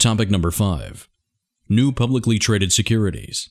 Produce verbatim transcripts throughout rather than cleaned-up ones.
Topic number five. New publicly traded securities.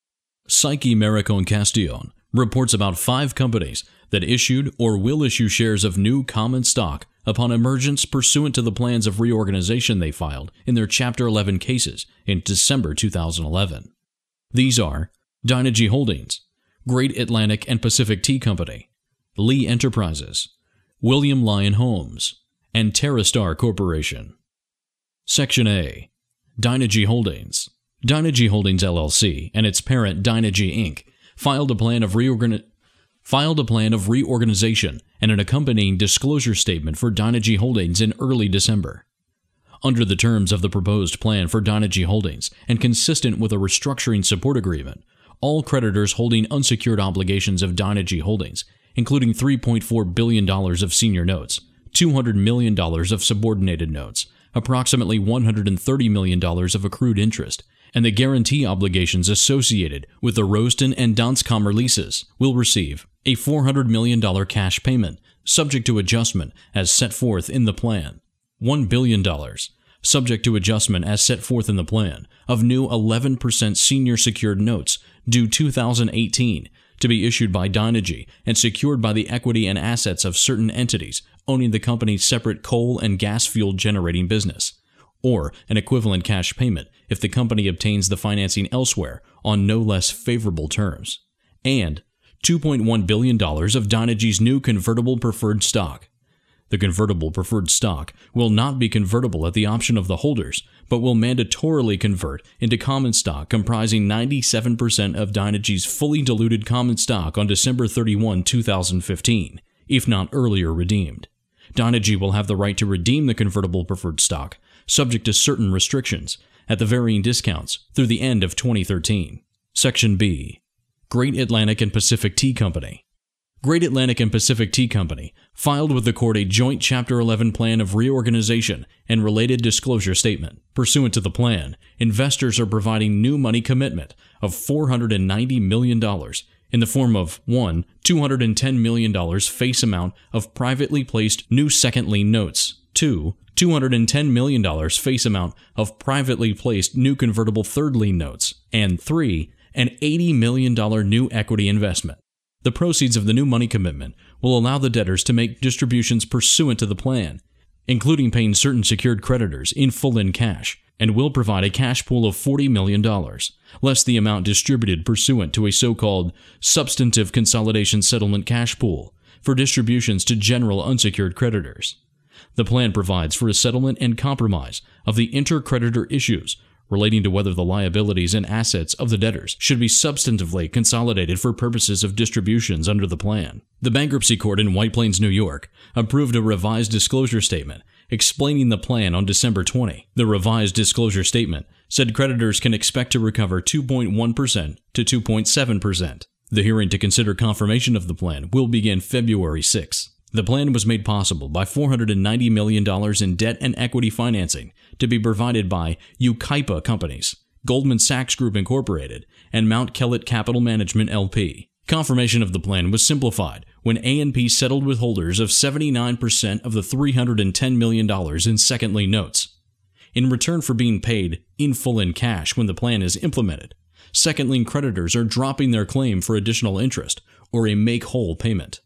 Psyche Maricon Castillon reports about five companies that issued or will issue shares of new common stock upon emergence pursuant to the plans of reorganization they filed in their Chapter eleven cases in December two thousand eleven. These are Dynegy Holdings, Great Atlantic and Pacific Tea Company, Lee Enterprises, William Lyon Homes, and TerraStar Corporation. Section A. Dynegy Holdings. Dynegy Holdings L L C and its parent Dynegy Incorporated filed a plan of reorgan- filed a plan of reorganization and an accompanying disclosure statement for Dynegy Holdings in early December. Under the terms of the proposed plan for Dynegy Holdings and consistent with a restructuring support agreement, all creditors holding unsecured obligations of Dynegy Holdings, including three point four billion dollars of senior notes, two hundred million dollars of subordinated notes, approximately one hundred thirty million dollars of accrued interest, and the guarantee obligations associated with the Royston and Danskammer leases, will receive a four hundred million dollars cash payment, subject to adjustment as set forth in the plan, one billion dollars, subject to adjustment as set forth in the plan, of new eleven percent senior secured notes due two thousand eighteen to be issued by Dynegy and secured by the equity and assets of certain entities owning the company's separate coal and gas-fueled generating business, or an equivalent cash payment if the company obtains the financing elsewhere on no less favorable terms, and two point one billion dollars of Dynegy's new convertible preferred stock. The convertible preferred stock will not be convertible at the option of the holders, but will mandatorily convert into common stock comprising ninety-seven percent of Dynegy's fully diluted common stock on December thirty-first, two thousand fifteen, if not earlier redeemed. Dynegy will have the right to redeem the convertible preferred stock, subject to certain restrictions, at the varying discounts through the end of twenty thirteen. Section B. Great Atlantic and Pacific Tea Company. Great Atlantic and Pacific Tea Company filed with the court a joint Chapter eleven plan of reorganization and related disclosure statement. Pursuant to the plan, investors are providing new money commitment of four hundred ninety million dollars in the form of one. two hundred ten million dollars face amount of privately placed new second lien notes, two. two hundred ten million dollars face amount of privately placed new convertible third lien notes, and three. An eighty million dollars new equity investment. The proceeds of the new money commitment will allow the debtors to make distributions pursuant to the plan, including paying certain secured creditors in full in cash, and will provide a cash pool of forty million dollars, less the amount distributed pursuant to a so-called substantive consolidation settlement cash pool for distributions to general unsecured creditors. The plan provides for a settlement and compromise of the inter-creditor issues relating to whether the liabilities and assets of the debtors should be substantively consolidated for purposes of distributions under the plan. The bankruptcy court in White Plains, New York, approved a revised disclosure statement explaining the plan on December twentieth. The revised disclosure statement said creditors can expect to recover two point one percent to two point seven percent. The hearing to consider confirmation of the plan will begin February sixth. The plan was made possible by four hundred ninety million dollars in debt and equity financing to be provided by Yucaipa Companies, Goldman Sachs Group Incorporated, and Mount Kellett Capital Management L P. Confirmation of the plan was simplified when A and P settled with holders of seventy-nine percent of the three hundred ten million dollars in second lien notes. In return for being paid in full in cash when the plan is implemented, second lien creditors are dropping their claim for additional interest or a make-whole payment.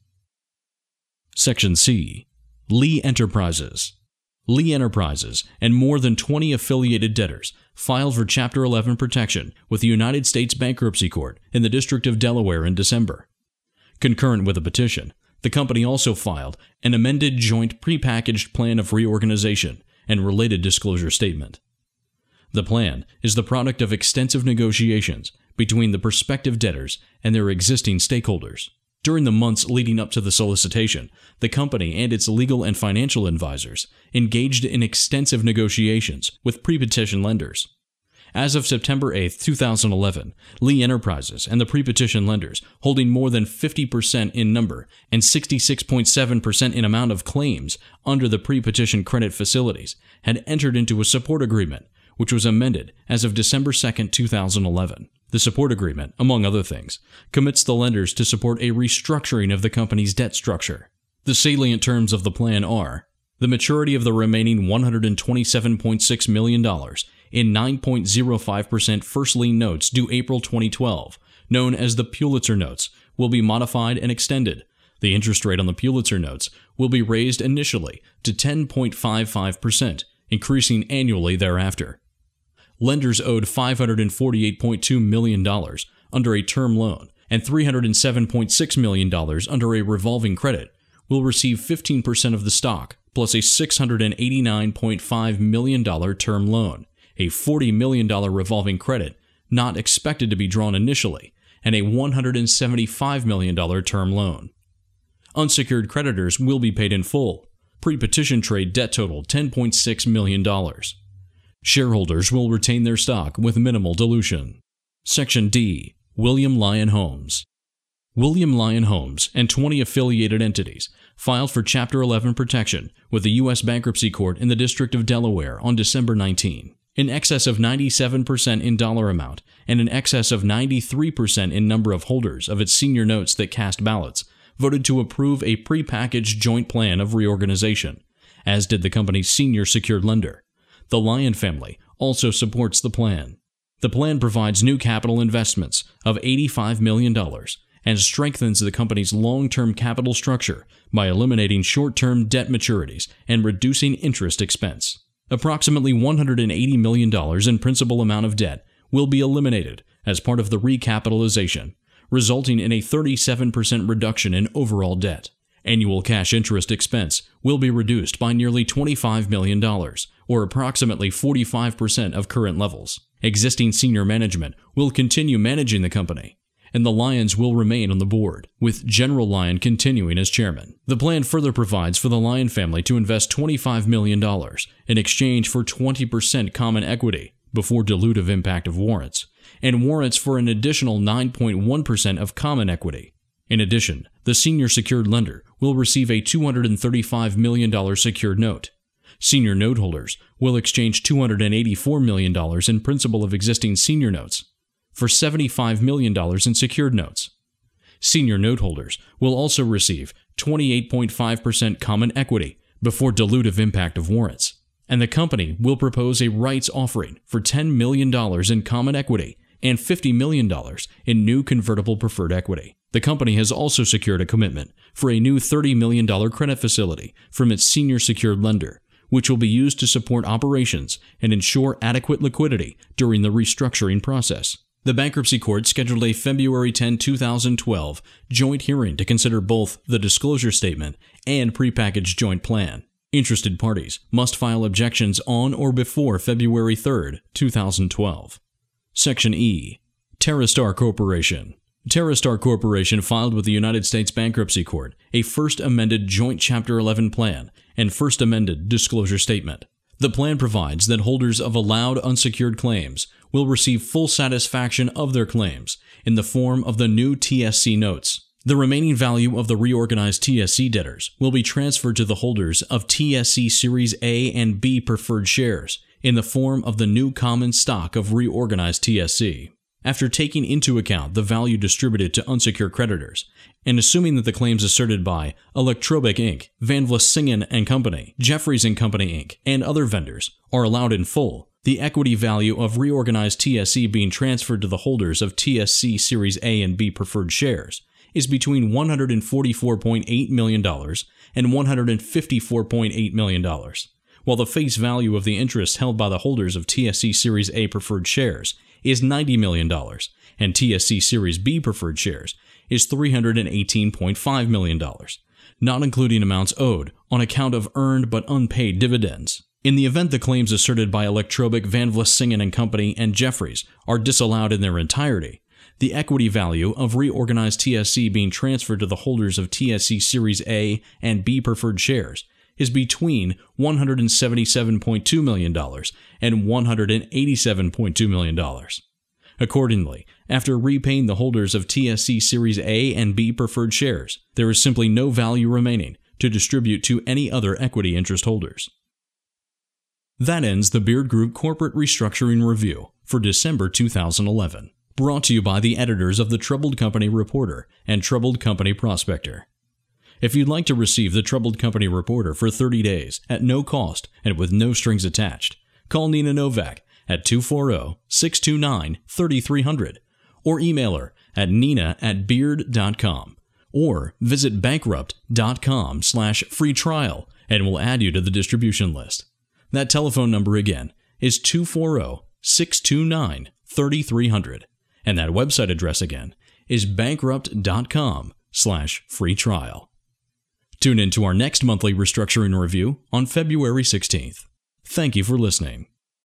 Section C. Lee Enterprises. Lee Enterprises and more than twenty affiliated debtors filed for Chapter eleven protection with the United States Bankruptcy Court in the District of Delaware in December. Concurrent with the petition, the company also filed an amended joint prepackaged plan of reorganization and related disclosure statement. The plan is the product of extensive negotiations between the prospective debtors and their existing stakeholders. During the months leading up to the solicitation, the company and its legal and financial advisors engaged in extensive negotiations with pre-petition lenders. As of September eighth, two thousand eleven, Lee Enterprises and the pre-petition lenders, holding more than fifty percent in number and sixty-six point seven percent in amount of claims under the pre-petition credit facilities, had entered into a support agreement, which was amended as of December second, two thousand eleven. The support agreement, among other things, commits the lenders to support a restructuring of the company's debt structure. The salient terms of the plan are: The maturity of the remaining one hundred twenty-seven point six million dollars in nine point zero five percent first lien notes due April twenty twelve, known as the Pulitzer Notes, will be modified and extended. The interest rate on the Pulitzer Notes will be raised initially to ten point five five percent, increasing annually thereafter. Lenders owed five hundred forty-eight point two million dollars under a term loan and three hundred seven point six million dollars under a revolving credit will receive fifteen percent of the stock plus a six hundred eighty-nine point five million dollars term loan, a forty million dollars revolving credit not expected to be drawn initially, and a one hundred seventy-five million dollars term loan. Unsecured creditors will be paid in full. Pre-petition trade debt totaled ten point six million dollars. Shareholders will retain their stock with minimal dilution. Section D. William Lyon Homes. William Lyon Homes and twenty affiliated entities filed for Chapter eleven protection with the U S Bankruptcy Court in the District of Delaware on December nineteenth. In excess of ninety-seven percent in dollar amount and in excess of ninety-three percent in number of holders of its senior notes that cast ballots voted to approve a prepackaged joint plan of reorganization, as did the company's senior secured lender. The Lyon family also supports the plan. The plan provides new capital investments of eighty-five million dollars and strengthens the company's long-term capital structure by eliminating short-term debt maturities and reducing interest expense. Approximately one hundred eighty million dollars in principal amount of debt will be eliminated as part of the recapitalization, resulting in a thirty-seven percent reduction in overall debt. Annual cash interest expense will be reduced by nearly twenty-five million dollars, or approximately forty-five percent of current levels. Existing senior management will continue managing the company, and the Lyons will remain on the board, with General Lyon continuing as chairman. The plan further provides for the Lyon family to invest twenty-five million dollars in exchange for twenty percent common equity before dilutive impact of warrants, and warrants for an additional nine point one percent of common equity. In addition, the senior secured lender will receive a two hundred thirty-five million dollars secured note. Senior note holders will exchange two hundred eighty-four million dollars in principal of existing senior notes for seventy-five million dollars in secured notes. Senior note holders will also receive twenty-eight point five percent common equity before dilutive impact of warrants, and the company will propose a rights offering for ten million dollars in common equity and fifty million dollars in new convertible preferred equity. The company has also secured a commitment for a new thirty million dollars credit facility from its senior secured lender, which will be used to support operations and ensure adequate liquidity during the restructuring process. The bankruptcy court scheduled a February tenth, two thousand twelve joint hearing to consider both the disclosure statement and prepackaged joint plan. Interested parties must file objections on or before February third, two thousand twelve. Section E. TerraStar Corporation. TerraStar Corporation filed with the United States Bankruptcy Court a first amended joint Chapter eleven plan and first amended disclosure statement. The plan provides that holders of allowed unsecured claims will receive full satisfaction of their claims in the form of the new T S C notes. The remaining value of the reorganized T S C debtors will be transferred to the holders of T S C Series A and B preferred shares in the form of the new common stock of reorganized T S C. After taking into account the value distributed to unsecured creditors, and assuming that the claims asserted by Electrobic Incorporated, Van Vlissingen and Company, Jeffries and Company Incorporated, and other vendors are allowed in full, the equity value of reorganized T S C being transferred to the holders of T S C Series A and B preferred shares is between one hundred forty-four point eight million dollars and one hundred fifty-four point eight million dollars, while the face value of the interest held by the holders of T S C Series A preferred shares is ninety million dollars, and T S C Series B preferred shares is three hundred eighteen point five million dollars, not including amounts owed on account of earned but unpaid dividends. In the event the claims asserted by Electrobic, Van Vlissingen and Company, and Jeffries are disallowed in their entirety, the equity value of reorganized T S C being transferred to the holders of T S C Series A and B preferred shares is between one hundred seventy-seven point two million dollars and one hundred eighty-seven point two million dollars. Accordingly, after repaying the holders of T S C Series A and B preferred shares, there is simply no value remaining to distribute to any other equity interest holders. That ends the Beard Group Corporate Restructuring Review for December two thousand eleven, brought to you by the editors of the Troubled Company Reporter and Troubled Company Prospector. If you'd like to receive the Troubled Company Reporter for thirty days at no cost and with no strings attached, call Nina Novak at two four zero, six two nine, three three zero zero or email her at nina at beard dot com or visit bankrupt.com slash free trial and we'll add you to the distribution list. That telephone number again is two four zero, six two nine, three three zero zero and that website address again is bankrupt.com slash free trial. Tune in to our next monthly restructuring review on February sixteenth. Thank you for listening.